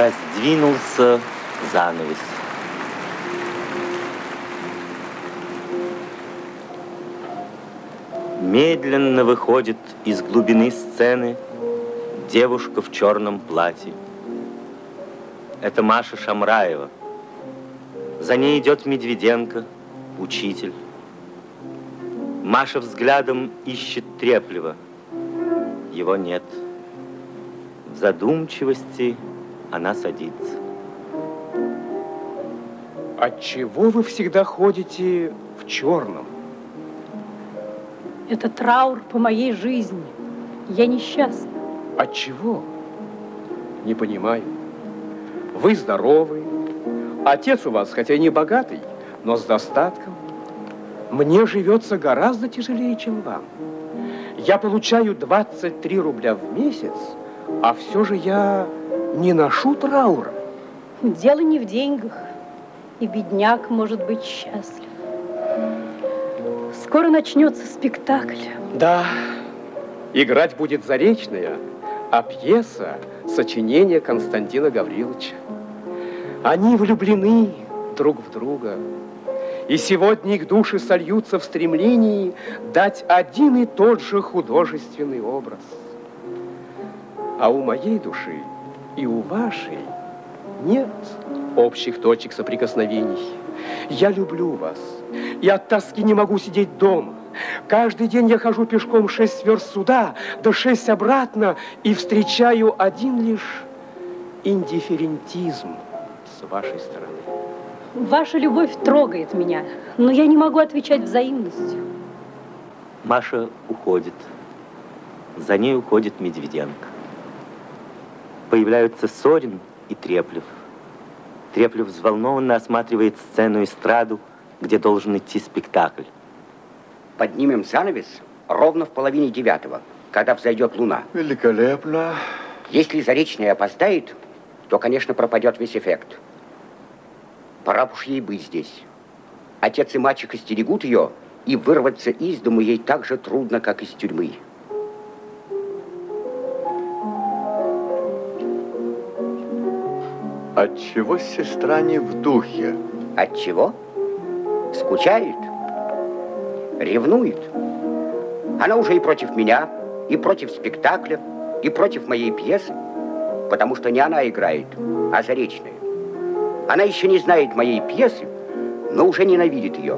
Раздвинулся занавес. Медленно выходит из глубины сцены девушка в черном платье. Это Маша Шамраева. За ней идет Медведенко, учитель. Маша взглядом ищет Треплева. Его нет. В задумчивости она садится. Отчего вы всегда ходите в черном? Это траур по моей жизни. Я несчастна. Отчего? Не понимаю. Вы здоровы. Отец у вас, хотя и не богатый, но с достатком. Мне живется гораздо тяжелее, чем вам. Я получаю 23 рубля в месяц, а все же я не ношу траура. Дело не в деньгах. И бедняк может быть счастлив. Скоро начнется спектакль. Да, играть будет Заречная, а пьеса – сочинение Константина Гавриловича. Они влюблены друг в друга. И сегодня их души сольются в стремлении дать один и тот же художественный образ. А у моей души и у вашей нет общих точек соприкосновений. Я люблю вас. И от тоски не могу сидеть дома. Каждый день я хожу пешком 6 верст сюда, да 6 обратно, и встречаю один лишь индифферентизм с вашей стороны. Ваша любовь трогает меня, но я не могу отвечать взаимностью. Маша уходит. За ней уходит Медведенко. Появляются Сорин и Треплев. Треплев взволнованно осматривает сцену эстраду, где должен идти спектакль. Поднимем занавес ровно в 8:30, когда взойдет луна. Великолепно. Если Заречная опоздает, то, конечно, пропадет весь эффект. Пора уж ей быть здесь. Отец и мачеха стерегут ее, и вырваться из дому ей так же трудно, как из тюрьмы. Отчего сестра не в духе? Отчего? Скучает? Ревнует? Она уже и против меня, и против спектакля, и против моей пьесы, потому что не она играет, а Заречная. Она еще не знает моей пьесы, но уже ненавидит ее.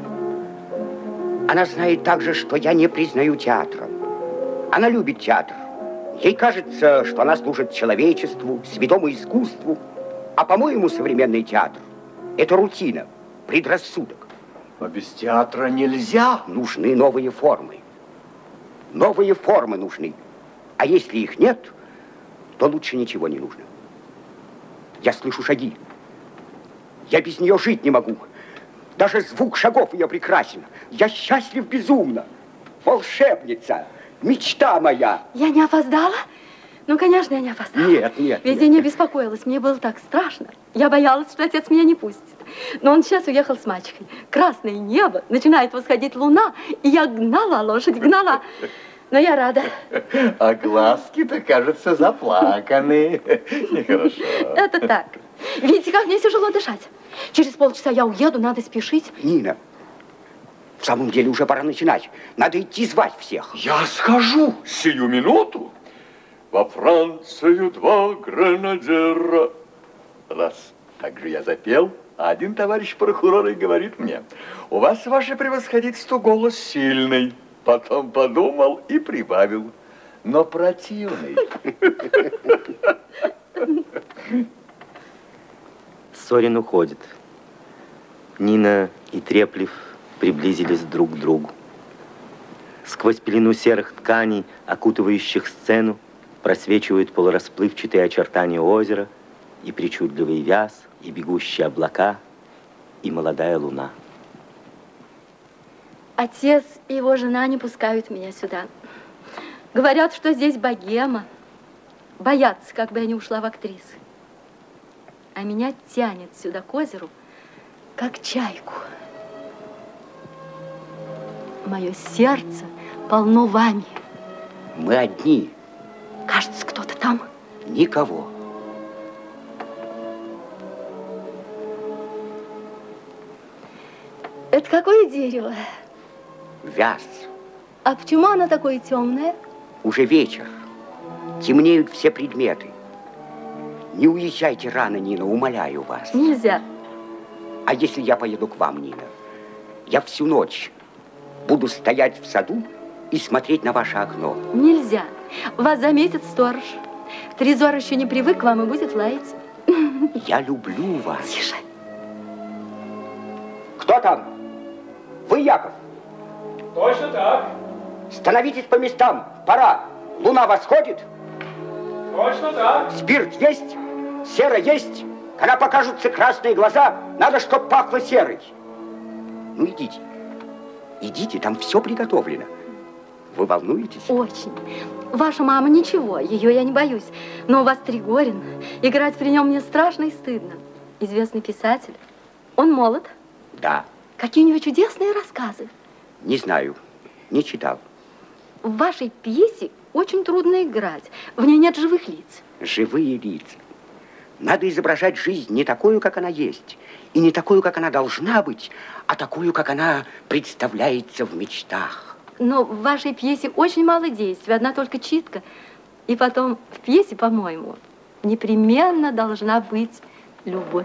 Она знает также, что я не признаю театра. Она любит театр. Ей кажется, что она служит человечеству, святому искусству. А, по-моему, современный театр – это рутина, предрассудок. Но без театра нельзя. Нужны новые формы. Новые формы нужны. А если их нет, то лучше ничего не нужно. Я слышу шаги. Я без нее жить не могу. Даже звук шагов ее прекрасен. Я счастлив безумно. Волшебница, мечта моя. Я не опоздала? Ну, конечно, я не опоздала. Нет, нет. Весь день я беспокоилась. Мне было так страшно. Я боялась, что отец меня не пустит. Но он сейчас уехал с мачехой. Красное небо, начинает восходить луна, и я гнала лошадь, гнала. Но я рада. А глазки-то, кажется, заплаканы. Нехорошо. Это так. Видите, как мне тяжело дышать. Через полчаса я уеду, надо спешить. Нина, в самом деле уже пора начинать. Надо идти звать всех. Я схожу сию минуту. Во Францию 2 гренадера. Раз. Так же я запел, а один товарищ прокурора и говорит мне: у вас, ваше превосходительство, голос сильный. Потом подумал и прибавил: но противный. Сорин уходит. Нина и Треплев приблизились друг к другу. Сквозь пелену серых тканей, окутывающих сцену, просвечивают полурасплывчатые очертания озера, и причудливый вяз, и бегущие облака, и молодая луна. Отец и его жена не пускают меня сюда. Говорят, что здесь богема. Боятся, как бы я не ушла в актрисы. А меня тянет сюда к озеру, как чайку. Мое сердце полно вами. Мы одни. Кажется, кто-то там. Никого. Это какое дерево? Вяз. А почему оно такое темное? Уже вечер. Темнеют все предметы. Не уезжайте рано, Нина, умоляю вас. Нельзя. А если я поеду к вам, Нина? Я всю ночь буду стоять в саду и смотреть на ваше окно. Нельзя. Вас заметит сторож. Трезор еще не привык к вам и будет лаять. Я люблю вас. Тише. Кто там? Вы, Яков? Точно так. Становитесь по местам. Пора. Луна восходит. Точно так. Спирт есть. Сера есть. Когда покажутся красные глаза, надо, чтоб пахло серой. Ну, идите. Идите, там все приготовлено. Вы волнуетесь? Очень. Ваша мама ничего, ее я не боюсь. Но у вас Тригорин. Играть при нем мне страшно и стыдно. Известный писатель. Он молод. Да. Какие у него чудесные рассказы. Не знаю. Не читал. В вашей пьесе очень трудно играть. В ней нет живых лиц. Живые лица. Надо изображать жизнь не такую, как она есть, и не такую, как она должна быть, а такую, как она представляется в мечтах. Но в вашей пьесе очень мало действий, одна только читка. И потом в пьесе, по-моему, непременно должна быть любовь.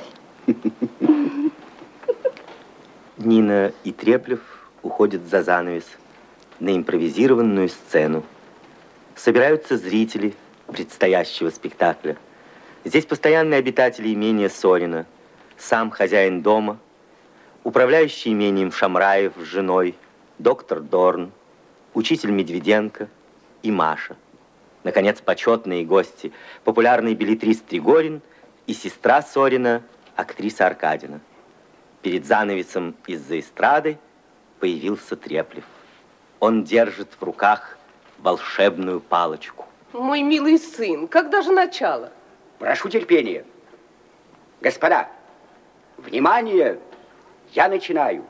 Нина и Треплев уходят за занавес на импровизированную сцену. Собираются зрители предстоящего спектакля. Здесь постоянные обитатели имения Сорина, сам хозяин дома, управляющий имением Шамраев с женой, доктор Дорн, учитель Медведенко и Маша. Наконец, почетные гости, популярный беллетрист Тригорин и сестра Сорина, актриса Аркадина. Перед занавесом из-за эстрады появился Треплев. Он держит в руках волшебную палочку. Мой милый сын, когда же начало? Прошу терпения. Господа, внимание, я начинаю.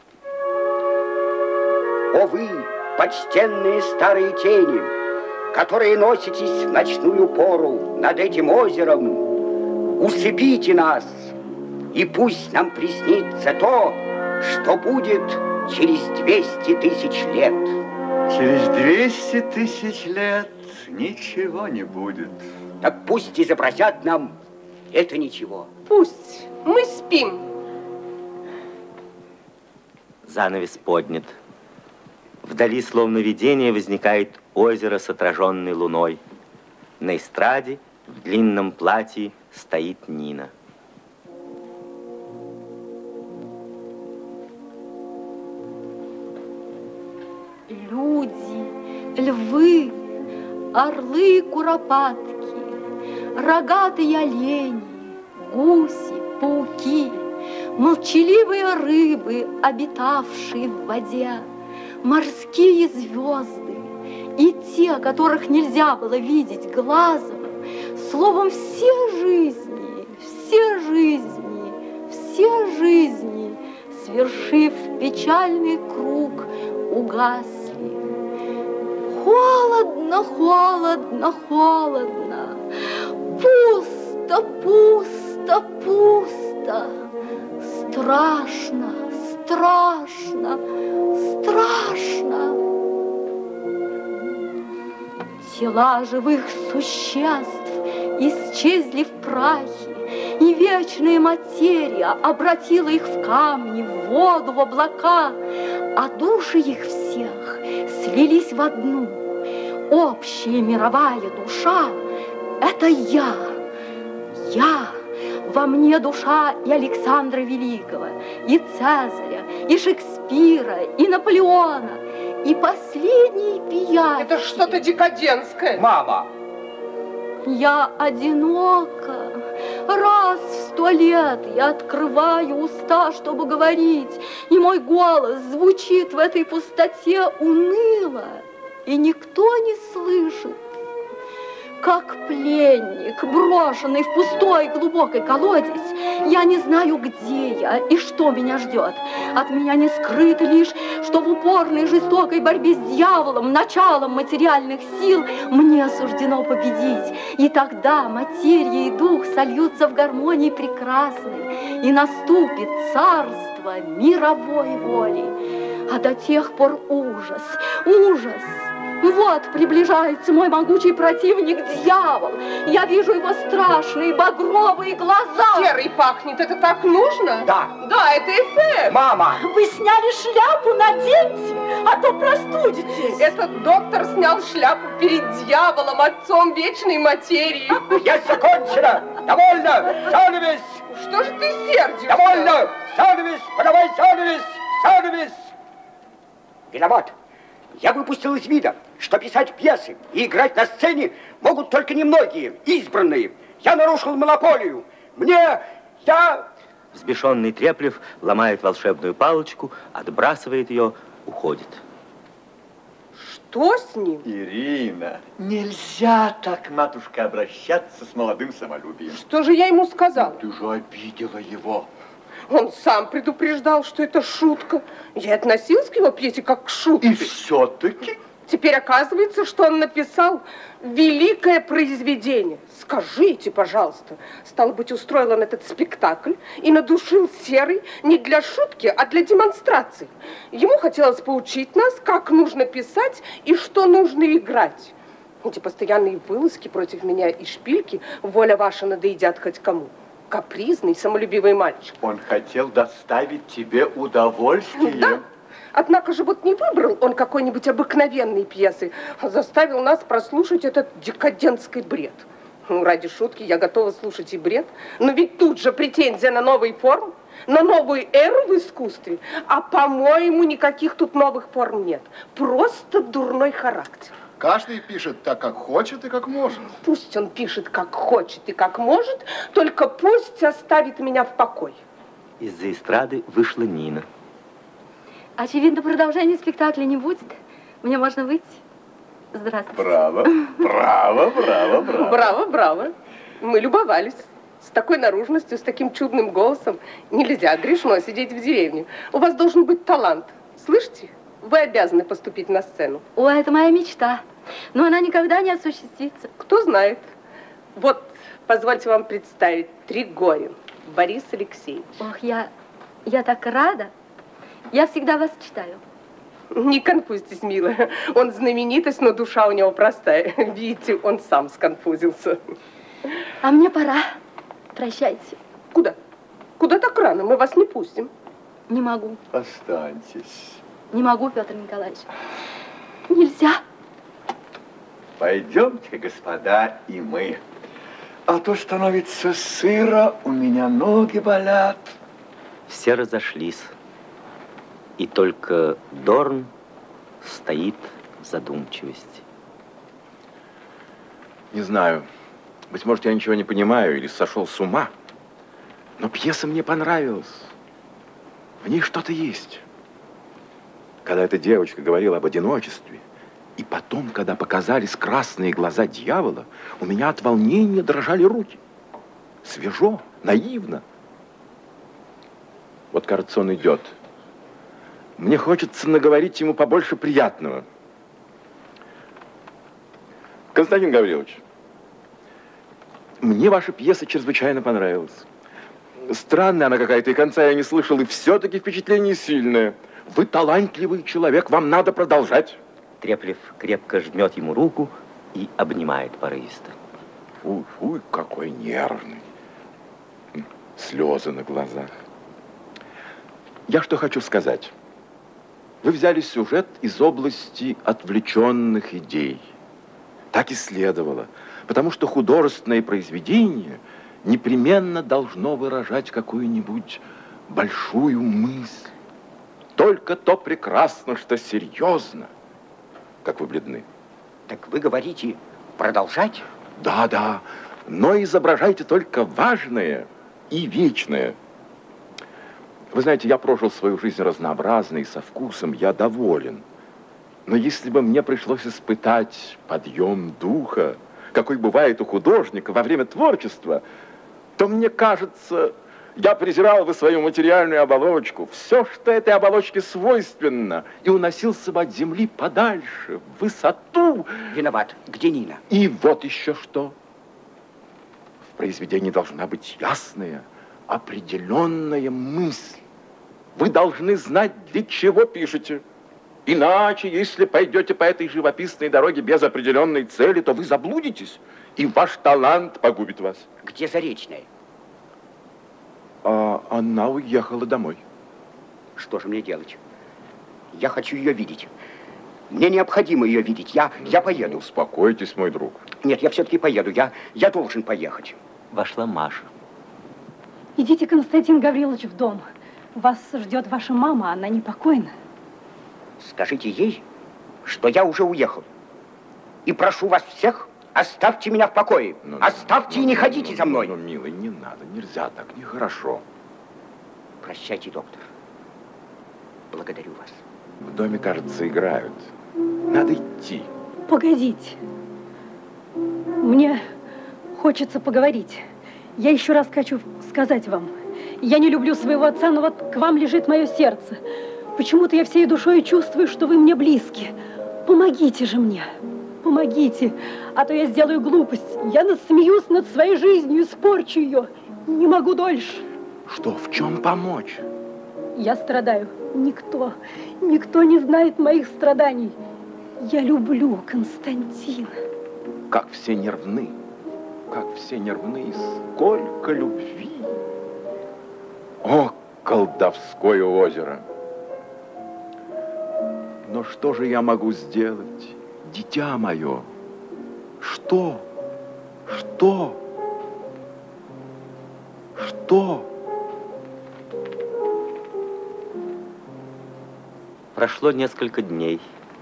О вы, почтенные старые тени, которые носитесь в ночную пору над этим озером, усыпите нас, и пусть нам приснится то, что будет через 200 тысяч лет. Через 200 тысяч лет ничего не будет. Так пусть изобразят нам это ничего. Пусть. Мы спим. Занавес поднят. Вдали, словно видение, возникает озеро с отраженной луной. На эстраде в длинном платье стоит Нина. Люди, львы, орлы, куропатки, рогатые олени, гуси, пауки, молчаливые рыбы, обитавшие в воде, морские звезды и те, которых нельзя было видеть глазом, словом, все жизни, свершив печальный круг, угасли. Холодно, холодно, холодно, пусто, пусто, пусто, страшно, страшно, страшно. Тела живых существ исчезли в прахе, и вечная материя обратила их в камни, в воду, в облака, а души их всех слились в одну. Общая мировая душа — это я. Во мне душа и Александра Великого, и Цезаря, и Шекспира, и Наполеона, и последней пиявки. Это что-то декадентское. Мама! Я одинока. Раз в 100 лет я открываю уста, чтобы говорить, и мой голос звучит в этой пустоте уныло, и никто не слышит. как пленник, брошенный в пустой глубокий колодец. Я не знаю, где я и что меня ждет. От меня не скрыто лишь, что в упорной жестокой борьбе с дьяволом, началом материальных сил, мне суждено победить. И тогда материя и дух сольются в гармонии прекрасной, и наступит царство мировой воли. А до тех пор ужас, ужас. Вот приближается мой могучий противник, дьявол. Я вижу его страшные багровые глаза. Серый пахнет, это так нужно? Да. Да, это эффект. Мама! Вы сняли шляпу, наденьте, а то простудитесь. Этот доктор снял шляпу перед дьяволом, отцом вечной материи. Я закончена! Довольно! Занавес! Что же ты сердишься? Довольно! Занавес! Подавай занавес! Занавес! Виноват! Я выпустил из вида, что писать пьесы и играть на сцене могут только немногие, избранные. Я нарушил монополию. Взбешенный Треплев ломает волшебную палочку, отбрасывает ее, уходит. Что с ним? Ирина, нельзя так, матушка, обращаться с молодым самолюбием. Что же я ему сказала? Ты же обидела его. Он сам предупреждал, что это шутка. Я относилась к его пьесе как к шутке. И все-таки... Теперь оказывается, что он написал великое произведение. Скажите, пожалуйста, стало быть, устроил он этот спектакль и надушил Серый не для шутки, а для демонстрации. Ему хотелось поучить нас, как нужно писать и что нужно играть. Эти постоянные вылазки против меня и шпильки, воля ваша надоедят хоть кому. Капризный, самолюбивый мальчик. Он хотел доставить тебе удовольствие. Да. Однако же вот не выбрал он какой-нибудь обыкновенной пьесы, а заставил нас прослушать этот декадентский бред. Ну, ради шутки я готова слушать и бред, но ведь тут же претензия на новые формы, на новую эру в искусстве. А, по-моему, никаких тут новых форм нет. Просто дурной характер. Каждый пишет так, как хочет и как может. Пусть он пишет, как хочет и как может, только пусть оставит меня в покое. Из-за эстрады вышла Нина. Очевидно, продолжения спектакля не будет. Мне можно выйти? Здравствуйте. Браво, браво, браво, браво. Браво, браво. Мы любовались. С такой наружностью, с таким чудным голосом нельзя, грешно сидеть в деревне. У вас должен быть талант. Слышите? Вы обязаны поступить на сцену. О, это моя мечта. Но она никогда не осуществится. Кто знает. Вот, позвольте вам представить, Тригорин, Борис Алексеевич. Ох, я так рада. Я всегда вас читаю. Не конфузьтесь, милая. Он знаменитость, но душа у него простая. Видите, он сам сконфузился. А мне пора. Прощайте. Куда? Куда так рано? Мы вас не пустим. Не могу. Останьтесь. Не могу, Петр Николаевич. Нельзя. Пойдемте, господа, и мы. А то становится сыро, у меня ноги болят. Все разошлись. И только Дорн стоит в задумчивости. Не знаю. Быть может, я ничего не понимаю или сошел с ума. Но пьеса мне понравилась. В ней что-то есть. Когда эта девочка говорила об одиночестве, и потом, когда показались красные глаза дьявола, у меня от волнения дрожали руки. Свежо, наивно. Вот, кажется, он идет. Мне хочется наговорить ему побольше приятного. Константин Гаврилович, мне ваша пьеса чрезвычайно понравилась. Странная она какая-то, и конца я не слышал, и все-таки впечатление сильное. Вы талантливый человек, вам надо продолжать. Треплев крепко жмет ему руку и обнимает порывисто. Фу, фу, какой нервный. Слезы на глазах. Я что хочу сказать. Вы взяли сюжет из области отвлеченных идей. Так и следовало. Потому что художественное произведение непременно должно выражать какую-нибудь большую мысль. Только то прекрасно, что серьезно. Как вы бледны. Так вы говорите, продолжать? Да, да. Но изображайте только важное и вечное. Вы знаете, я прожил свою жизнь разнообразно и со вкусом, я доволен. Но если бы мне пришлось испытать подъем духа, какой бывает у художника во время творчества, то мне кажется, я презирал бы свою материальную оболочку, все, что этой оболочке свойственно, и уносился бы от земли подальше, в высоту. Виноват. Где Нина? И вот еще что. В произведении должна быть ясная, определенная мысль. Вы должны знать, для чего пишете. Иначе, если пойдете по этой живописной дороге без определенной цели, то вы заблудитесь, и ваш талант погубит вас. Где Заречная? Она уехала домой. Что же мне делать? Я хочу ее видеть. Мне необходимо ее видеть. Я поеду. Успокойтесь, мой друг. Нет, я все-таки поеду. Я должен поехать. Вошла Маша. Идите, Константин Гаврилович, в дом. Вас ждет ваша мама, она непокойна. Скажите ей, что я уже уехал. И прошу вас всех, оставьте меня в покое. Оставьте и не ходите за мной. Милый, не надо, нельзя так, нехорошо. Прощайте, доктор. Благодарю вас. В доме, кажется, играют. Надо идти. Погодите. Мне хочется поговорить. Я еще раз хочу сказать вам. Я не люблю своего отца, но вот к вам лежит мое сердце. Почему-то я всей душой чувствую, что вы мне близки. Помогите же мне. Помогите, а то я сделаю глупость. Я насмеюсь над своей жизнью, испорчу ее. Не могу дольше. Что, в чем помочь? Я страдаю. Никто не знает моих страданий. Я люблю Константина. Как все нервны, и сколько любви. О, колдовское озеро! Но что же я могу сделать, дитя мое? Что? Прошло несколько дней.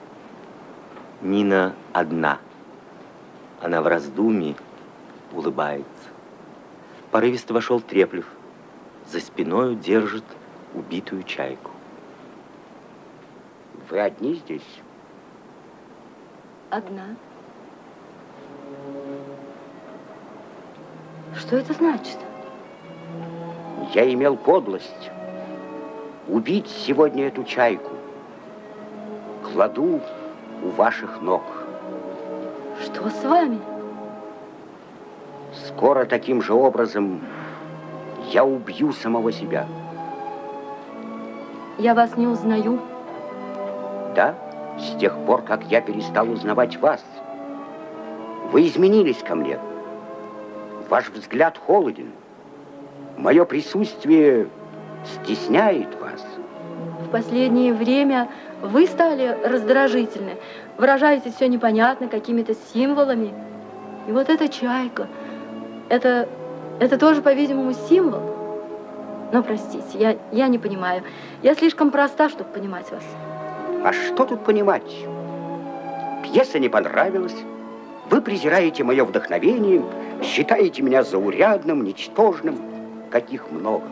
Нина одна. Она в раздумье улыбается. Порывисто вошел Треплев. За спиною держит убитую чайку. Вы одни здесь? Одна. Что это значит? Я имел подлость убить сегодня эту чайку. Кладу у ваших ног. Что с вами? Скоро таким же образом я убью самого себя. Я вас не узнаю. Да, с тех пор, как я перестал узнавать вас. Вы изменились ко мне. Ваш взгляд холоден. Мое присутствие стесняет вас. В последнее время вы стали раздражительны. Выражаете все непонятно, какими-то символами. И вот эта чайка, это тоже, по-видимому, символ. Но, простите, я не понимаю. Я слишком проста, чтобы понимать вас. А что тут понимать? Пьеса не понравилась. Вы презираете мое вдохновение, считаете меня заурядным, ничтожным, каких много.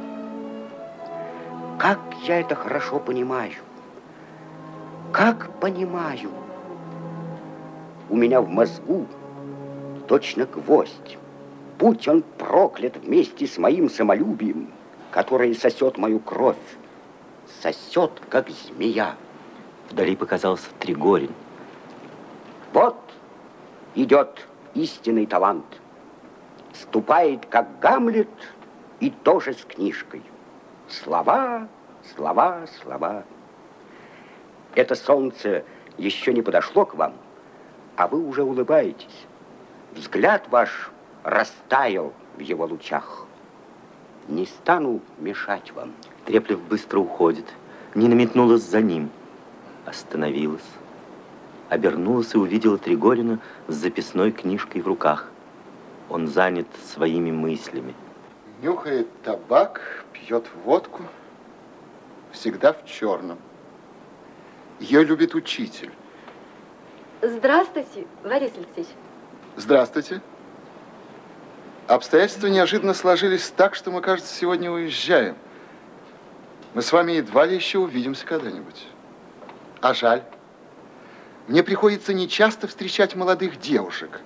Как я это хорошо понимаю. Как понимаю. У меня в мозгу точно гвоздь. Будь он проклят вместе с моим самолюбием, которое сосет мою кровь. Сосет, как змея. Вдали показался Тригорин. Вот идет истинный талант. Ступает, как Гамлет, и тоже с книжкой. Слова, слова, слова. Это солнце еще не подошло к вам, а вы уже улыбаетесь. Взгляд ваш растаял в его лучах. Не стану мешать вам. Треплев быстро уходит. Нина метнулась за ним. Остановилась. Обернулась и увидела Тригорина с записной книжкой в руках. Он занят своими мыслями. Нюхает табак, пьет водку, всегда в черном. Ее любит учитель. Здравствуйте, Борис Алексеевич. Здравствуйте. Обстоятельства неожиданно сложились так, что мы, кажется, сегодня уезжаем. Мы с вами едва ли еще увидимся когда-нибудь. А жаль. Мне приходится нечасто встречать молодых девушек.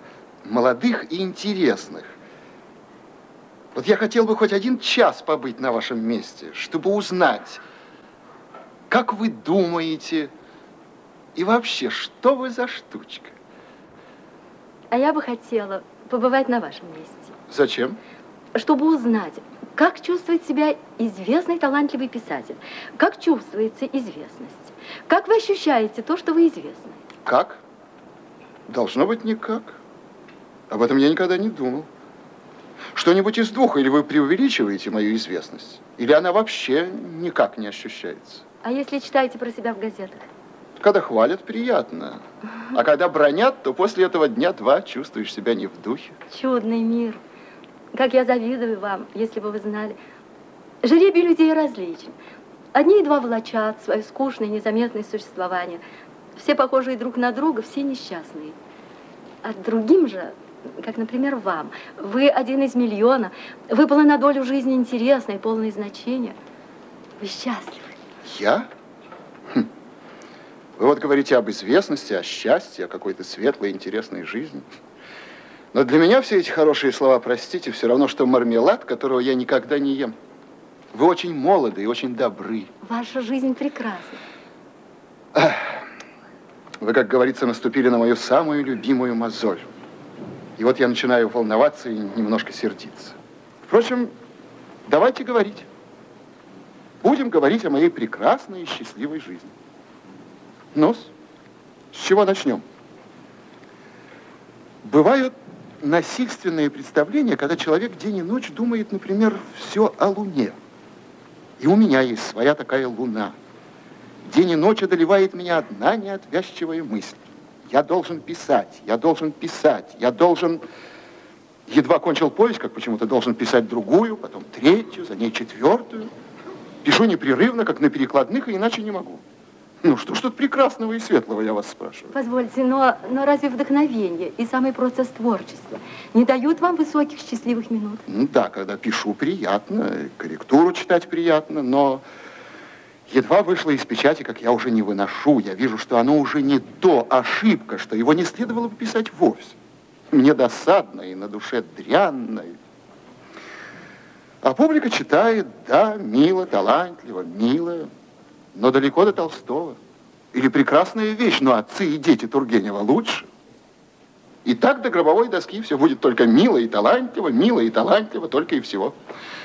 молодых и интересных. Вот я хотел бы хоть 1 час побыть на вашем месте, чтобы узнать, как вы думаете и вообще, что вы за штучка. А я бы хотела побывать на вашем месте. Зачем? Чтобы узнать, как чувствует себя известный талантливый писатель, как чувствуется известность, как вы ощущаете то, что вы известны. Как? Должно быть никак. Об этом я никогда не думал. Что-нибудь из двух, или вы преувеличиваете мою известность, или она вообще никак не ощущается. А если читаете про себя в газетах? Когда хвалят, приятно. А когда бронят, то после этого 2 дня чувствуешь себя не в духе. Чудный мир. Как я завидую вам, если бы вы знали. Жребий людей различен. Одни едва влачат свое скучное, незаметное существование. Все похожие друг на друга, все несчастные. А другим же, как, например, вам, вы один из миллиона, выпало на долю жизни интересное, полное значения. Вы счастливы. Я? Вы вот говорите об известности, о счастье, о какой-то светлой, интересной жизни. Но для меня все эти хорошие слова, простите, все равно, что мармелад, которого я никогда не ем. Вы очень молоды и очень добры. Ваша жизнь прекрасна. Вы, как говорится, наступили на мою самую любимую мозоль. И вот я начинаю волноваться и немножко сердиться. Впрочем, давайте говорить. Будем говорить о моей прекрасной и счастливой жизни. Ну, с чего начнем? Бывают насильственные представления, когда человек день и ночь думает, например, все о Луне. И у меня есть своя такая Луна. День и ночь одолевает меня одна неотвязчивая мысль. Я должен писать, я должен писать, я должен... Едва кончил повесть, как почему-то должен писать другую, потом 3-ю, за ней 4-ю. Пишу непрерывно, как на перекладных, и иначе не могу. Ну, что ж тут прекрасного и светлого, я вас спрашиваю? Позвольте, но разве вдохновение и самый процесс творчества не дают вам высоких счастливых минут? Ну, да, когда пишу, приятно, корректуру читать приятно, но едва вышло из печати, как я уже не выношу. Я вижу, что оно уже не то, ошибка, что его не следовало бы писать вовсе. Мне досадно и на душе дрянно. А публика читает, да, мило, талантливо, мило. Но далеко до Толстого. Или прекрасная вещь, но отцы и дети Тургенева лучше. И так до гробовой доски все будет только мило и талантливо, только и всего.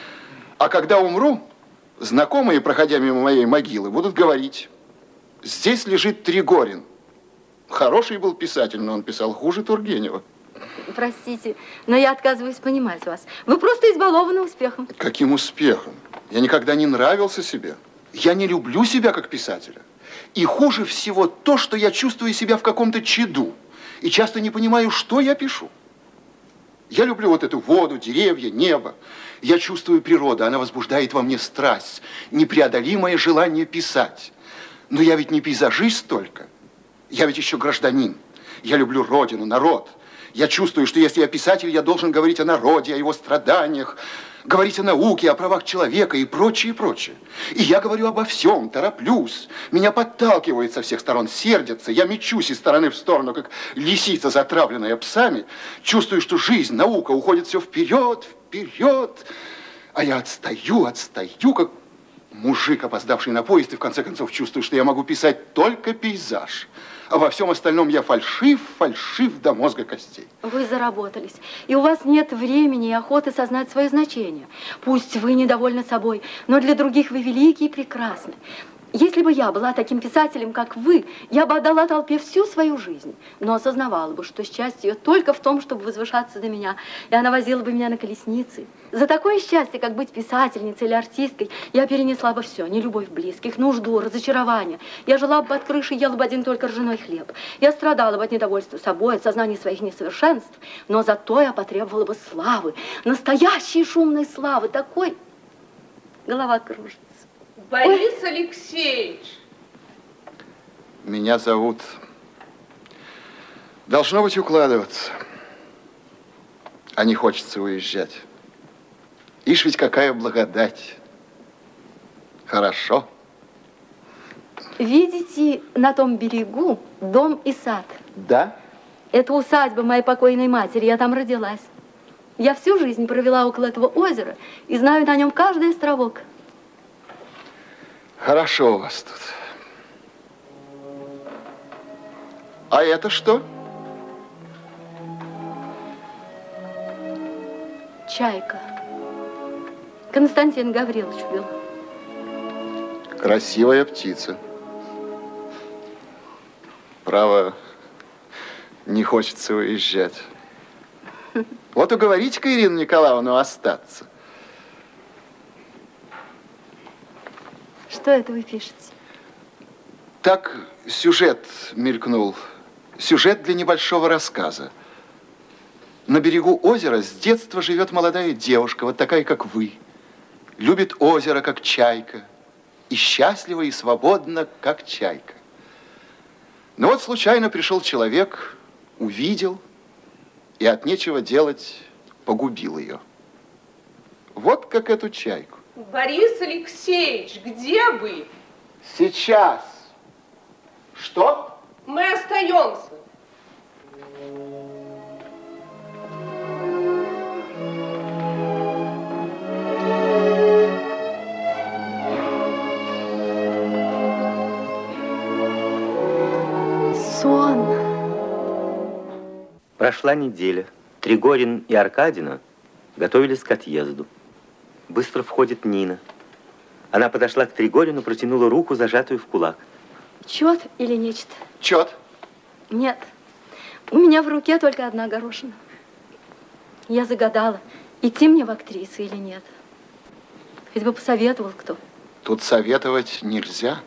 А когда умру, знакомые, проходя мимо моей могилы, будут говорить: здесь лежит Тригорин. Хороший был писатель, но он писал хуже Тургенева. Простите, но я отказываюсь понимать вас. Вы просто избалованы успехом. Каким успехом? Я никогда не нравился себе. Я не люблю себя как писателя. И хуже всего то, что я чувствую себя в каком-то чаду. И часто не понимаю, что я пишу. Я люблю вот эту воду, деревья, небо. Я чувствую природу, она возбуждает во мне страсть, непреодолимое желание писать. Но я ведь не пейзажист только. Я ведь еще гражданин. Я люблю родину, народ. Я чувствую, что если я писатель, я должен говорить о народе, о его страданиях, говорить о науке, о правах человека и прочее, прочее. И я говорю обо всем, тороплюсь. Меня подталкивают со всех сторон, сердятся. Я мечусь из стороны в сторону, как лисица, затравленная псами. Чувствую, что жизнь, наука уходит все вперед, вперед. А я отстаю, как мужик, опоздавший на поезд, и в конце концов чувствую, что я могу писать только пейзаж. А во всем остальном я фальшив до мозга костей. Вы заработались, и у вас нет времени и охоты сознать свое значение. Пусть вы недовольны собой, но для других вы велики и прекрасны. Если бы я была таким писателем, как вы, я бы отдала толпе всю свою жизнь, но осознавала бы, что счастье только в том, чтобы возвышаться до меня, и она возила бы меня на колеснице. За такое счастье, как быть писательницей или артисткой, я перенесла бы все: нелюбовь близких, нужду, разочарование. Я жила бы под крышей, ела бы один только ржаной хлеб. Я страдала бы от недовольства собой, от сознания своих несовершенств, но зато я потребовала бы славы, настоящей шумной славы, такой... Голова кружится. Борис Алексеевич. Меня зовут. Должно быть укладываться. А не хочется уезжать. Ишь ведь какая благодать. Хорошо. Видите на том берегу дом и сад? Да. Это усадьба моей покойной матери, я там родилась. Я всю жизнь провела около этого озера и знаю на нем каждый островок. Хорошо у вас тут. А это что? Чайка. Константин Гаврилович убил. Красивая птица. Право, не хочется уезжать. Вот уговорите-ка Ирину Николаевну остаться. Что это вы пишете? Так сюжет мелькнул. Сюжет для небольшого рассказа. На берегу озера с детства живет молодая девушка, вот такая, как вы. Любит озеро, как чайка. И счастлива, и свободна, как чайка. Но вот случайно пришел человек, увидел, и от нечего делать погубил ее. Вот как эту чайку. Борис Алексеевич, где вы? Сейчас. Что? Мы остаемся. Сон. Прошла неделя. Тригорин и Аркадина готовились к отъезду. Быстро входит Нина. Она подошла к Тригорину, протянула руку, зажатую в кулак. Чет или нечто? Чет. Нет. У меня в руке только одна горошина. Я загадала, идти мне в актрисы или нет. Хоть бы посоветовал кто. Тут советовать нельзя.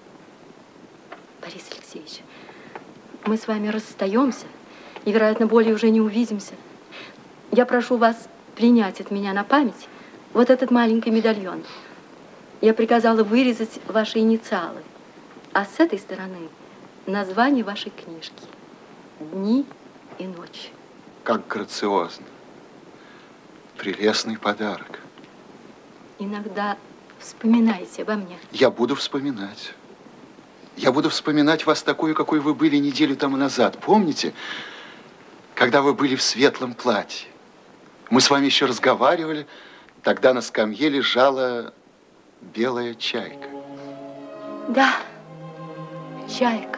Борис Алексеевич, мы с вами расстаемся и, вероятно, более уже не увидимся. Я прошу вас принять от меня на память вот этот маленький медальон. Я приказала вырезать ваши инициалы, а с этой стороны название вашей книжки «Дни и ночи». Как грациозно. Прелестный подарок. Иногда вспоминайте обо мне. Я буду вспоминать. Я буду вспоминать вас такой, какой вы были неделю тому назад. Помните, когда вы были в светлом платье? Мы с вами еще разговаривали. Тогда на скамье лежала белая чайка. Да, чайка.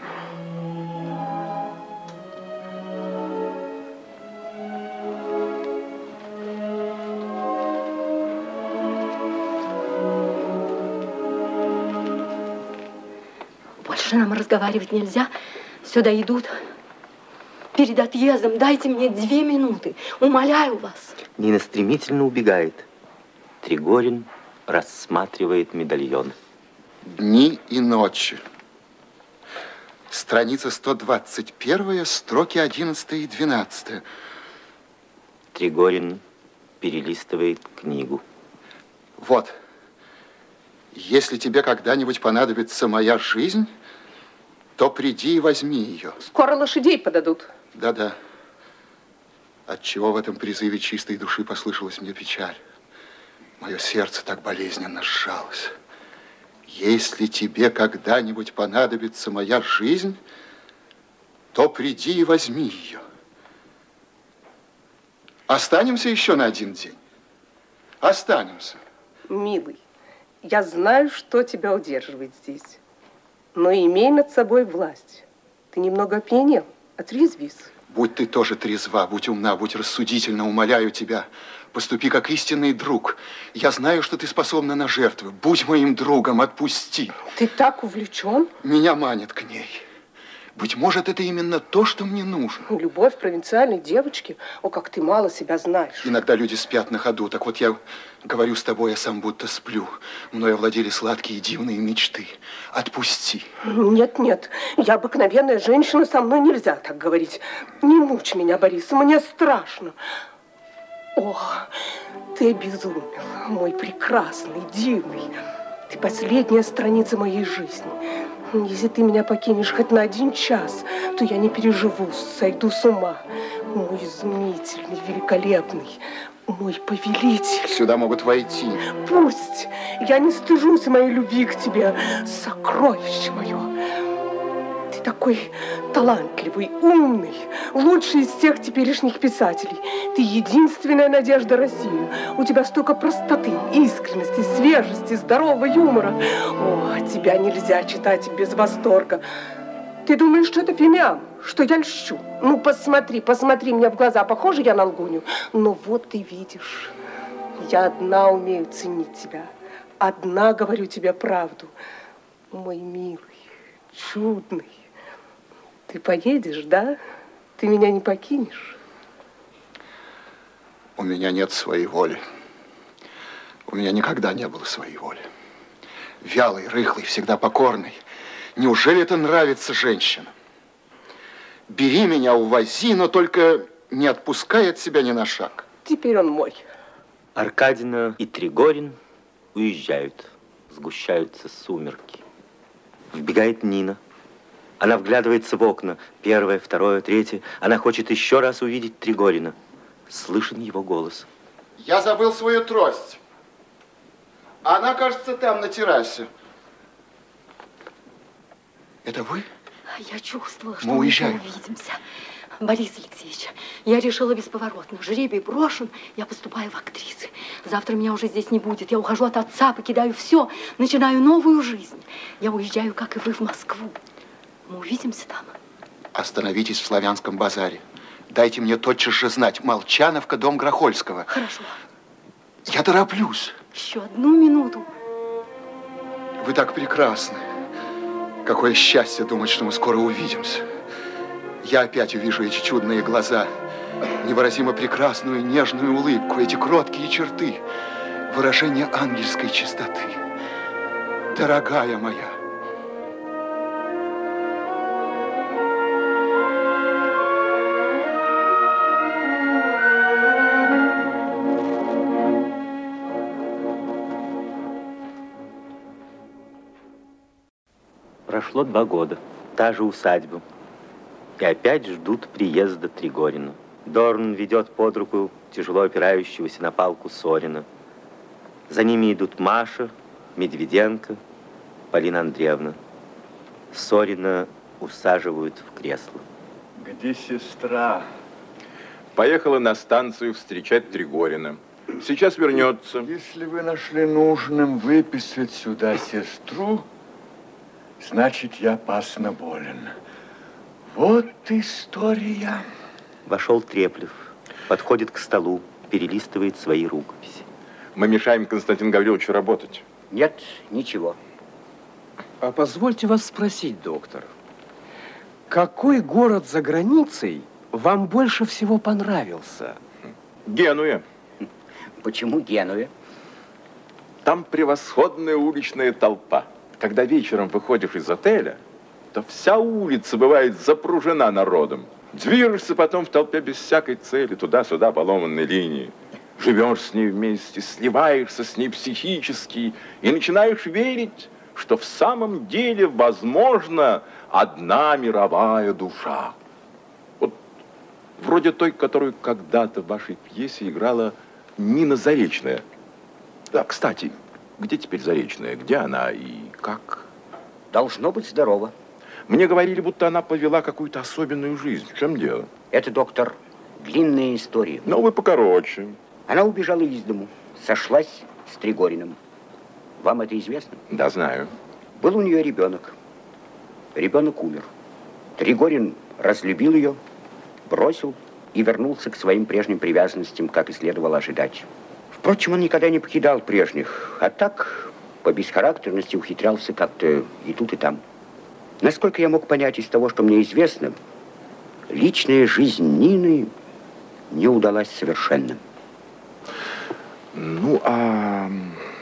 Больше нам разговаривать нельзя. Сюда идут. Перед отъездом дайте мне 2 минуты. Умоляю вас. Нина стремительно убегает. Тригорин рассматривает медальон. Дни и ночи. Страница 121, строки 11 и 12. Тригорин перелистывает книгу. Вот. Если тебе когда-нибудь понадобится моя жизнь, то приди и возьми ее. Скоро лошадей подадут. Да-да. Отчего в этом призыве чистой души послышалась мне печаль. Мое сердце так болезненно сжалось. Если тебе когда-нибудь понадобится моя жизнь, то приди и возьми ее. Останемся еще на 1 день. Останемся. Милый, я знаю, что тебя удерживает здесь. Но имей над собой власть. Ты немного опьянел, отрезвись. Будь ты тоже трезва, будь умна, будь рассудительна, умоляю тебя. Поступи как истинный друг. Я знаю, что ты способна на жертвы. Будь моим другом, отпусти. Ты так увлечен? Меня манит к ней. Быть может, это именно то, что мне нужно. Любовь провинциальной девочки? О, как ты мало себя знаешь. Иногда люди спят на ходу. Так вот я говорю с тобой, я сам будто сплю. Мною овладели сладкие дивные мечты. Отпусти. Нет, нет. Я обыкновенная женщина, со мной нельзя так говорить. Не мучь меня, Борис, мне страшно. Ох, ты обезумел, мой прекрасный, дивный. Ты последняя страница моей жизни. Если ты меня покинешь хоть на 1 час, то я не переживу, сойду с ума. Мой изумительный, великолепный, мой повелитель. Сюда могут войти. Пусть. Я не стыжусь моей любви к тебе, сокровище мое. Ты Ты такой талантливый, умный, лучший из всех теперешних писателей. Ты единственная надежда России. У тебя столько простоты, искренности, свежести, здорового юмора. О, тебя нельзя читать без восторга. Ты думаешь, что это фимиам, что я льщу? Ну, посмотри, посмотри мне в глаза. Похоже я на лгунью? Ну, вот ты видишь. Я одна умею ценить тебя. Одна говорю тебе правду. Мой милый, чудный. Ты поедешь, да? Ты меня не покинешь? У меня нет своей воли. У меня никогда не было своей воли. Вялый, рыхлый, всегда покорный. Неужели это нравится женщинам? Бери меня, увози, но только не отпускай от себя ни на шаг. Теперь он мой. Аркадина и Тригорин уезжают. Сгущаются сумерки. Вбегает Нина. Она вглядывается в окна. Первое, второе, третье. Она хочет еще раз увидеть Тригорина. Слышен его голос. Я забыл свою трость. Она, кажется, там, на террасе. Это вы? Я чувствовала, что мы уезжаем. Увидимся. Борис Алексеевич, я решила бесповоротно. Жребий брошен, я поступаю в актрисы. Завтра меня уже здесь не будет. Я ухожу от отца, покидаю все, начинаю новую жизнь. Я уезжаю, как и вы, в Москву. Мы увидимся там. Остановитесь в Славянском базаре. Дайте мне тотчас же знать. Молчановка, дом Грохольского. Хорошо. Я тороплюсь. Еще одну минуту. Вы так прекрасны. Какое счастье думать, что мы скоро увидимся. Я опять увижу эти чудные глаза, невыразимо прекрасную нежную улыбку, эти кроткие черты, выражение ангельской чистоты. Дорогая моя. Прошло 2 года. Та же усадьба. И опять ждут приезда Тригорина. Дорн ведет под руку тяжело опирающегося на палку Сорина. За ними идут Маша, Медведенко, Полина Андреевна. Сорина усаживают в кресло. Где сестра? Поехала на станцию встречать Тригорина. Сейчас вернется. Если вы нашли нужным выписать сюда сестру, значит, я опасно болен. Вот история. Вошел Треплев, подходит к столу, перелистывает свои рукописи. Мы мешаем Константину Гавриловичу работать. Нет, ничего. А позвольте вас спросить, доктор, какой город за границей вам больше всего понравился? Генуя. Почему Генуя? Там превосходная уличная толпа. Когда вечером выходишь из отеля, то вся улица бывает запружена народом. Движешься потом в толпе без всякой цели, туда-сюда по ломаной линии. Живешь с ней вместе, сливаешься с ней психически и начинаешь верить, что в самом деле возможна одна мировая душа. Вот вроде той, которую когда-то в вашей пьесе играла Нина Заречная. Да, кстати, где теперь Заречная? Где она и как? Должно быть здорово. Мне говорили, будто она повела какую-то особенную жизнь. В чем дело? Это, доктор, длинная история. Ну, вы покороче. Она убежала из дому, сошлась с Тригориным. Вам это известно? Да, знаю. Был у нее ребенок. Ребенок умер. Тригорин разлюбил ее, бросил и вернулся к своим прежним привязанностям, как и следовало ожидать. Впрочем, он никогда не покидал прежних, а так, по бесхарактерности, ухитрялся как-то и тут, и там. Насколько я мог понять из того, что мне известно, личная жизнь Нины не удалась совершенно. Ну, а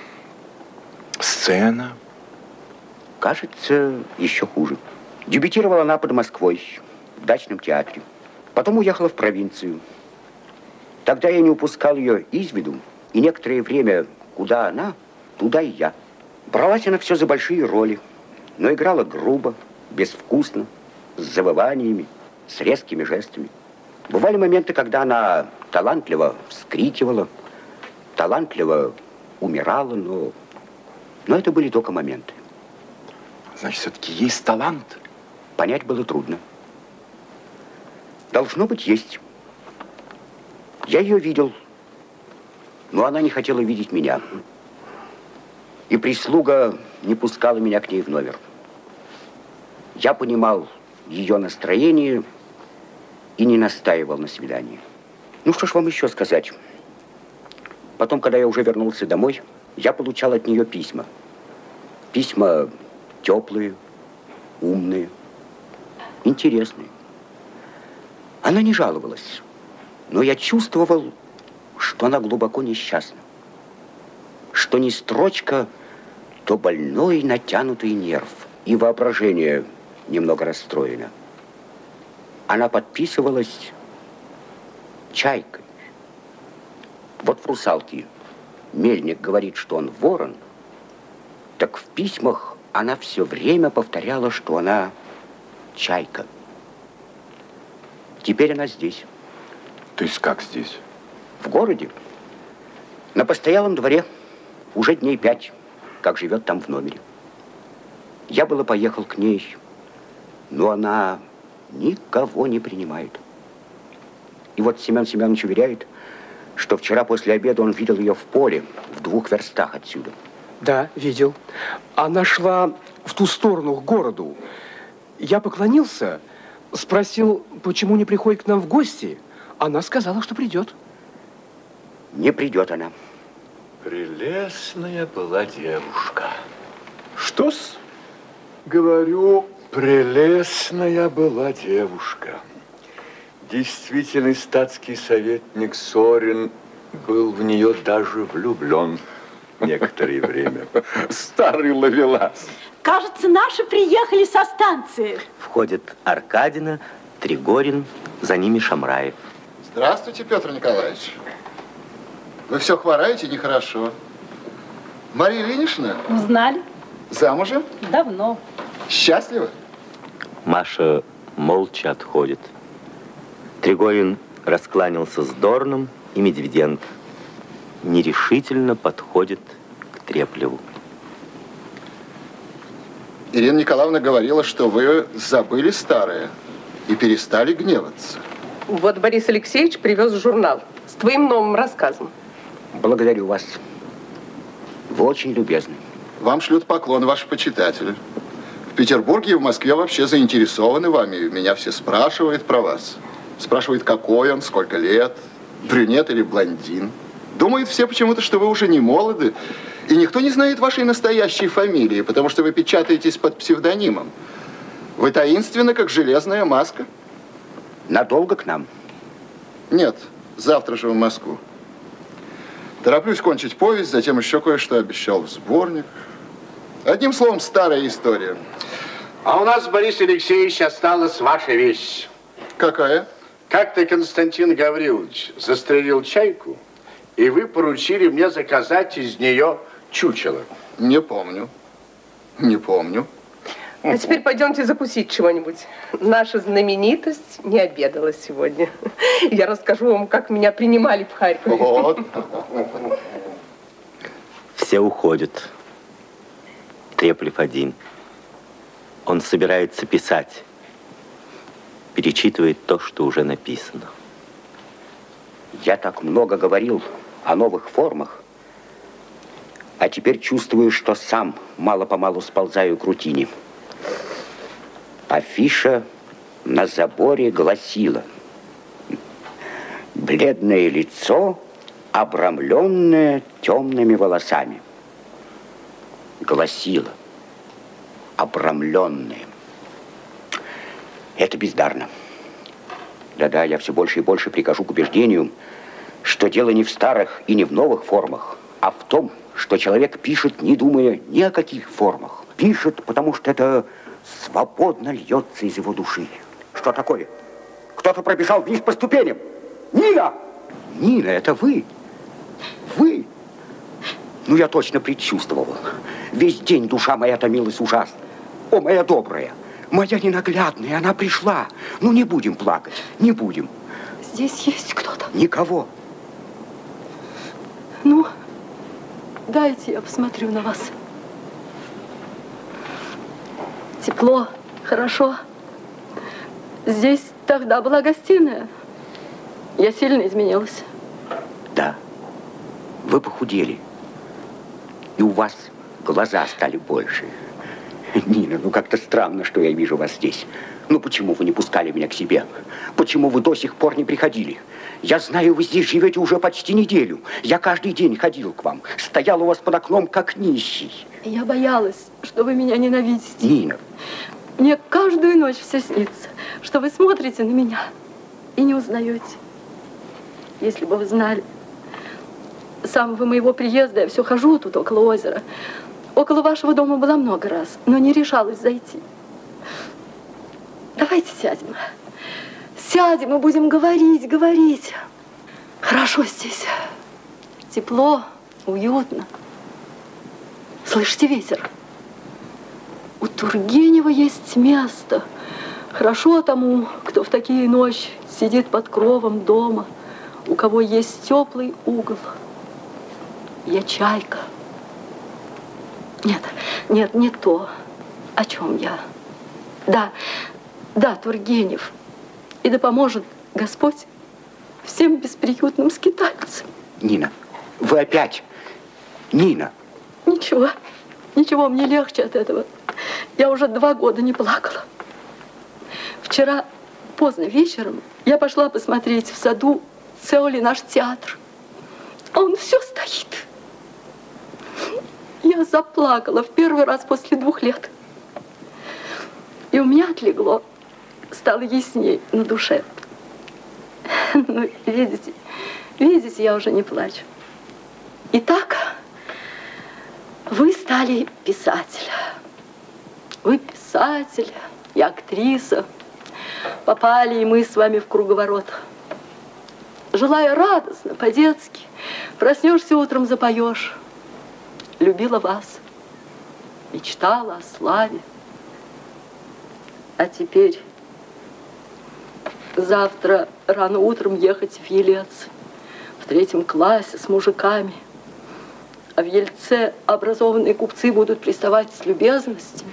сцена? Кажется, еще хуже. Дебютировала она под Москвой, в дачном театре. Потом уехала в провинцию. Тогда я не упускал ее из виду, и некоторое время, куда она, туда и я. Бралась она все за большие роли, но играла грубо, безвкусно, с завываниями, с резкими жестами. Бывали моменты, когда она талантливо вскрикивала, талантливо умирала, но это были только моменты. Значит, все-таки есть талант? понять было трудно. Должно быть, есть. Я ее видел, но она не хотела видеть меня. И прислуга не пускала меня к ней в номер. Я понимал ее настроение и не настаивал на свидании. Ну, что ж вам еще сказать? Потом, когда я уже вернулся домой, я получал от нее письма. Письма теплые, умные, интересные. Она не жаловалась, но я чувствовал, что она глубоко несчастна. Что не строчка, то больной натянутый нерв. И воображение немного расстроено. Она подписывалась Чайкой. Вот в «Русалке» Мельник говорит, что он ворон, так в письмах она все время повторяла, что она Чайка. Теперь она здесь. То есть как здесь? В городе. На постоялом дворе. Уже дней 5, как живет там в номере. Я было поехал к ней, но она никого не принимает. И вот Семен Семенович уверяет, что вчера после обеда он видел ее в поле, в 2 верстах отсюда. Да, видел. Она шла в ту сторону, к городу. Я поклонился, спросил, почему не приходит к нам в гости. Она сказала, что придет. Не придет она. Прелестная была девушка. Что-с? Говорю, прелестная была девушка. Действительный статский советник Сорин был в нее даже влюблен некоторое время. Старый ловелас. Кажется, наши приехали со станции. Входит Аркадина, Тригорин, за ними Шамраев. Здравствуйте, Петр Николаевич. Вы все хвораете нехорошо. Мария Ильинична? Узнали? Замужем? Давно. Счастлива? Маша молча отходит. Тригорин раскланялся с Дорном и Медведенко. Нерешительно подходит к Треплеву. Ирина Николаевна говорила, что вы забыли старое и перестали гневаться. Вот Борис Алексеевич привез журнал с твоим новым рассказом. Благодарю вас. Вы очень любезны. Вам шлют поклон ваши почитатели. В Петербурге и в Москве вообще заинтересованы вами. Меня все спрашивают про вас. Спрашивают, какой он, сколько лет, брюнет или блондин. Думают все почему-то, что вы уже не молоды. И никто не знает вашей настоящей фамилии, потому что вы печатаетесь под псевдонимом. Вы таинственны, как железная маска. Надолго к нам? Нет, завтра же в Москву. Тороплюсь кончить повесть, затем еще кое-что обещал в сборник. Одним словом, старая история. А у нас, Борис Алексеевич, осталась ваша вещь. Какая? Как-то Константин Гаврилович застрелил чайку, и вы поручили мне заказать из нее чучело. Не помню. Не помню. А теперь пойдемте закусить чего-нибудь. Наша знаменитость не обедала сегодня. Я расскажу вам, как меня принимали в Харькове. Вот. Все уходят. Треплев один. Он собирается писать. Перечитывает то, что уже написано. Я так много говорил о новых формах, а теперь чувствую, что сам мало-помалу сползаю к рутине. Афиша на заборе гласила: бледное лицо, обрамленное темными волосами. Гласила: обрамленное. Это бездарно. Да-да, я все больше и больше прихожу к убеждению, что дело не в старых и не в новых формах, а в том, что человек пишет, не думая ни о каких формах. Пишет, потому что это свободно льется из его души. Что такое? Кто-то пробежал вниз по ступеням. Нина! Нина, это вы? Вы? Ну, я точно предчувствовал. Весь день душа моя томилась ужасно. О, моя добрая, моя ненаглядная, она пришла. Ну, не будем плакать, не будем. Здесь есть кто-то? Никого. Ну, дайте я посмотрю на вас. Тепло, хорошо. Здесь тогда была гостиная. Я сильно изменилась. Да, вы похудели. И у вас глаза стали больше. Нина, ну как-то странно, что я вижу вас здесь. Ну почему вы не пускали меня к себе? Почему вы до сих пор не приходили? Я знаю, вы здесь живете уже почти неделю. Я каждый день ходил к вам. Стоял у вас под окном, как нищий. Я боялась, что вы меня ненавидите. Нина. Мне каждую ночь все снится, что вы смотрите на меня и не узнаете. Если бы вы знали, с самого моего приезда я все хожу тут около озера. Около вашего дома была много раз, но не решалась зайти. Давайте сядем. Сядем и будем говорить. Хорошо здесь. Тепло, уютно. Слышите ветер? У Тургенева есть место. Хорошо тому, кто в такие ночи сидит под кровом дома, у кого есть теплый угол. Я чайка. Нет, не то. О чем я? Да, Тургенев. И да поможет Господь всем бесприютным скитальцам. Нина, вы опять? Нина. Ничего, мне легче от этого. Я уже 2 года не плакала. Вчера поздно вечером я пошла посмотреть в саду, цел ли наш театр. А он все стоит. Я заплакала в первый раз после 2 лет. И у меня отлегло. Стало ясней на душе. Ну, видите, я уже не плачу. Итак, вы стали писателем. Вы писатель, я актриса. Попали и мы с вами в круговорот. Желая радостно, по-детски, проснешься утром, запоешь. Любила вас, мечтала о славе. А теперь завтра рано утром ехать в Елец, в 3 классе с мужиками. А в Ельце образованные купцы будут приставать с любезностями.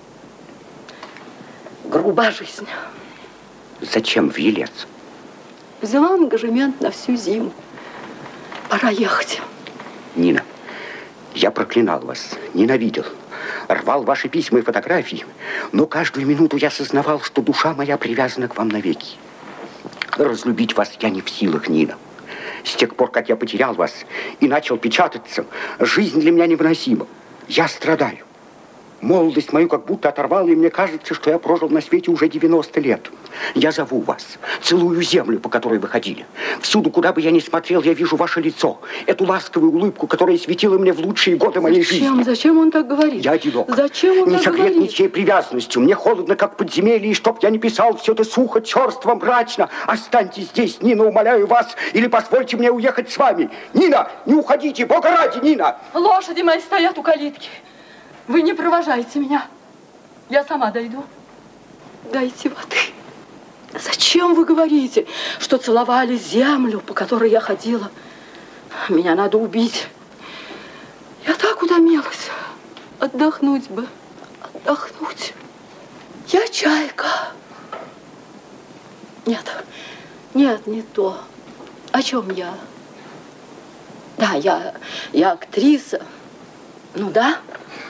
Груба жизнь. Зачем в Елец? Взяла ангажемент на всю зиму. Пора ехать. Нина, я проклинал вас, ненавидел. Рвал ваши письма и фотографии, но каждую минуту я сознавал, что душа моя привязана к вам навеки. Разлюбить вас я не в силах, Нина. С тех пор, как я потерял вас и начал печататься, жизнь для меня невыносима. Я страдаю. Молодость мою как будто оторвала, и мне кажется, что я прожил на свете уже 90 лет. Я зову вас, целую землю, по которой вы ходили. Всюду, куда бы я ни смотрел, я вижу ваше лицо. Эту ласковую улыбку, которая светила мне в лучшие годы моей жизни. Зачем он так говорит? Я одинок. Зачем он не так говорит? Не согрет ничьей привязанностью. Мне холодно, как в подземелье, и чтоб я не писал, все это сухо, черство, мрачно. Останьтесь здесь, Нина, умоляю вас, или позвольте мне уехать с вами. Нина, не уходите, Бога ради, Нина! Лошади мои стоят у калитки. Вы не провожаете меня. Я сама дойду. Дайте воды. Зачем вы говорите, что целовали землю, по которой я ходила? Меня надо убить. Я так утомилась. Отдохнуть бы. Отдохнуть. Я чайка. Нет, не то. О чем я? Да, я актриса. Ну да.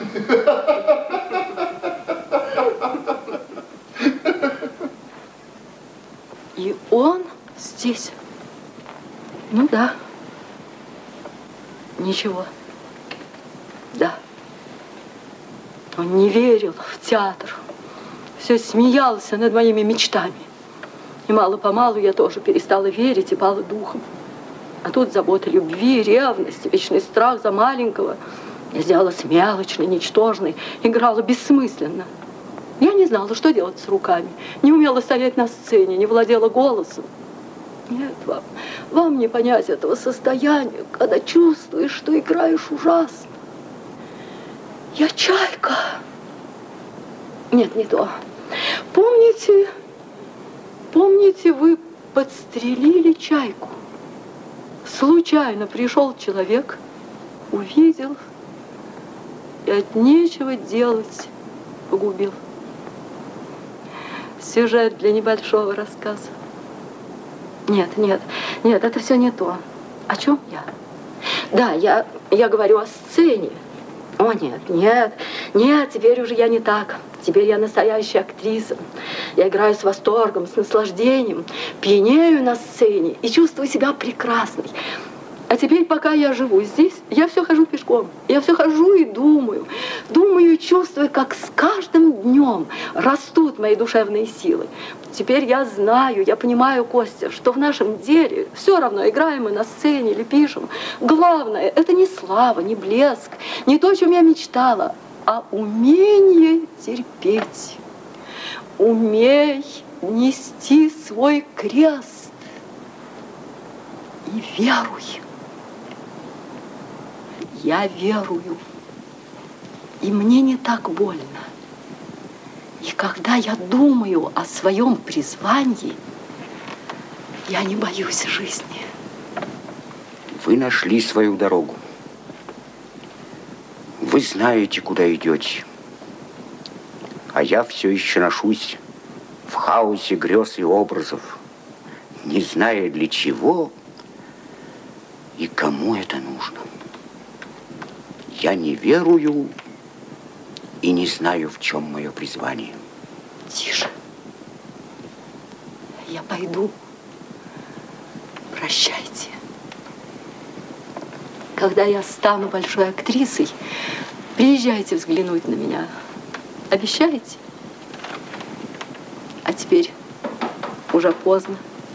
И он здесь. Ну да. Ничего. Да. Он не верил в театр. Все смеялся над моими мечтами. И мало-помалу я тоже перестала верить и пала духом. А тут забота любви, ревность, вечный страх за маленького. Я сделалась мелочной, ничтожной, играла бессмысленно. Я не знала, что делать с руками, не умела стоять на сцене, не владела голосом. Нет, вам не понять этого состояния, когда чувствуешь, что играешь ужасно. Я чайка. Нет, не то. Помните, вы подстрелили чайку. Случайно пришел человек, увидел, и от нечего делать погубил. сюжет для небольшого рассказа. Нет, это все не то. О чем я? Да, я говорю о сцене. О, нет, теперь уже я не так. Теперь я настоящая актриса. Я играю с восторгом, с наслаждением, пьянею на сцене и чувствую себя прекрасной. А теперь, пока я живу здесь, я все хожу пешком. Я все хожу и думаю. Думаю и чувствую, как с каждым днем растут мои душевные силы. Теперь я знаю, я понимаю, Костя, что в нашем деле все равно, играем мы на сцене или пишем. Главное, это не слава, не блеск, не то, о чем я мечтала, а умение терпеть. Умей нести свой крест и веруй. Я верую, и мне не так больно. И когда я думаю о своем призвании, я не боюсь жизни. Вы нашли свою дорогу. Вы знаете, куда идете. А я все еще ношусь в хаосе грез и образов, не зная, для чего и кому это нужно. Я не верую и не знаю, в чем мое призвание. Тише. Я пойду. Прощайте. Когда я стану большой актрисой, приезжайте взглянуть на меня. Обещаете? А теперь уже поздно.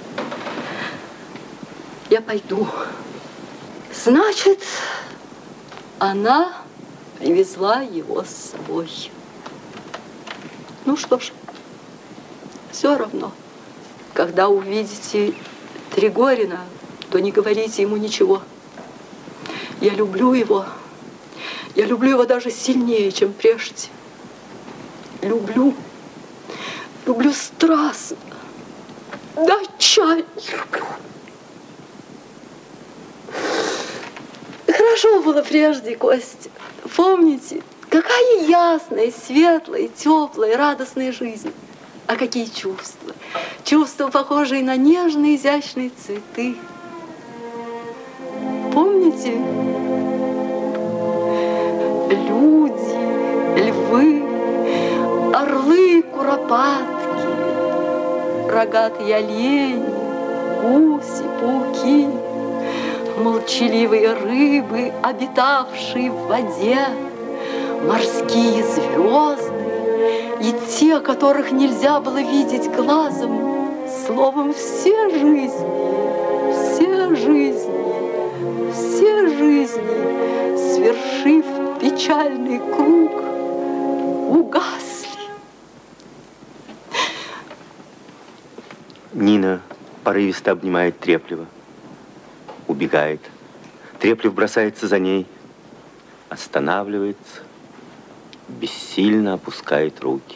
Я пойду. Значит, она привезла его с собой. Ну что ж, все равно. Когда увидите Тригорина, то не говорите ему ничего. Я люблю его. Я люблю его даже сильнее, чем прежде. Люблю. Люблю страстно. До отчаяния люблю. Хорошо было прежде, Костя. Помните, какая ясная, светлая, теплая, радостная жизнь. А какие чувства? Чувства, похожие на нежные, изящные цветы. Помните? Люди, львы, орлы, куропатки, рогатые олени, гуси, пауки, молчаливые рыбы, обитавшие в воде, морские звезды и те, которых нельзя было видеть глазом. Словом, все жизни, свершив печальный круг, угасли. Нина порывисто обнимает Треплева. Убегает. Треплев бросается за ней. Останавливается. Бессильно опускает руки.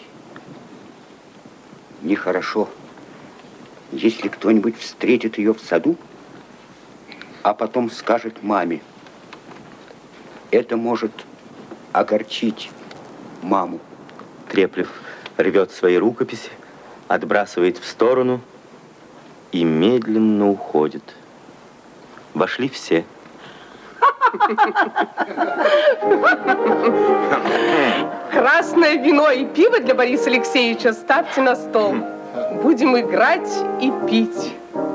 Нехорошо, если кто-нибудь встретит ее в саду, а потом скажет маме. Это может огорчить маму. Треплев рвет свои рукописи, отбрасывает в сторону и медленно уходит. Вошли все. Красное вино и пиво для Бориса Алексеевича ставьте на стол. Будем играть и пить.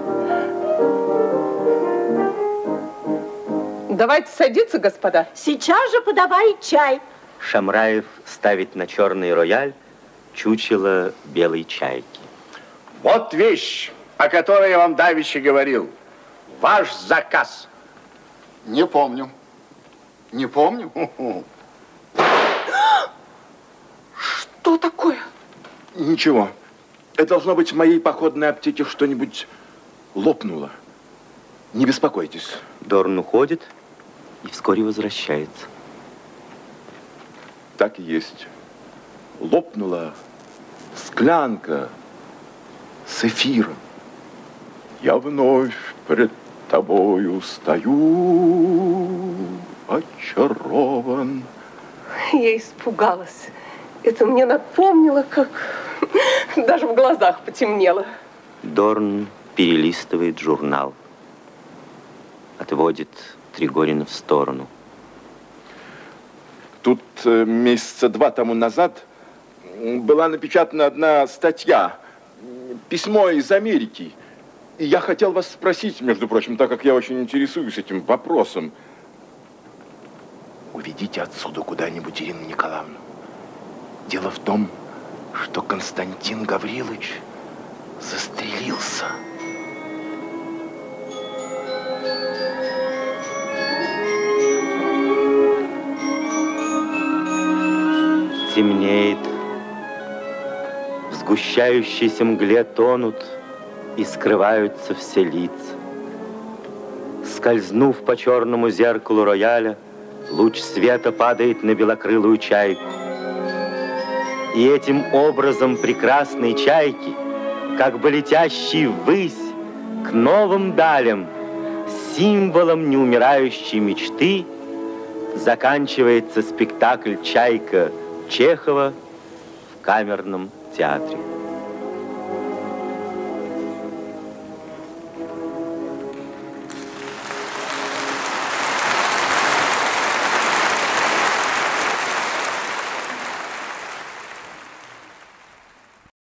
Давайте садиться, господа. Сейчас же подавай чай. Шамраев ставит на черный рояль чучело белой чайки. Вот вещь, о которой я вам давеча говорил. Ваш заказ. Не помню. Не помню. Что такое? Ничего. Это должно быть в моей походной аптеке что-нибудь лопнуло. Не беспокойтесь. Дорн уходит и вскоре возвращается. Так и есть. Лопнула склянка с эфиром. Я вновь пред тобою стою, очарован. Я испугалась. Это мне напомнило, как Даже в глазах потемнело. Дорн перелистывает журнал. Отводит Тригорина в сторону. Тут месяца 2 тому назад была напечатана одна статья, письмо из Америки. И я хотел вас спросить, между прочим, так как я очень интересуюсь этим вопросом. Уведите отсюда куда-нибудь Ирину Николаевну. Дело в том, что Константин Гаврилович застрелился. Темнеет, в сгущающейся мгле тонут и скрываются все лица. Скользнув по черному зеркалу рояля, луч света падает на белокрылую чайку. И этим образом прекрасной чайки, как бы летящей ввысь к новым далям, символом неумирающей мечты, заканчивается спектакль «Чайка» Чехова в камерном театре.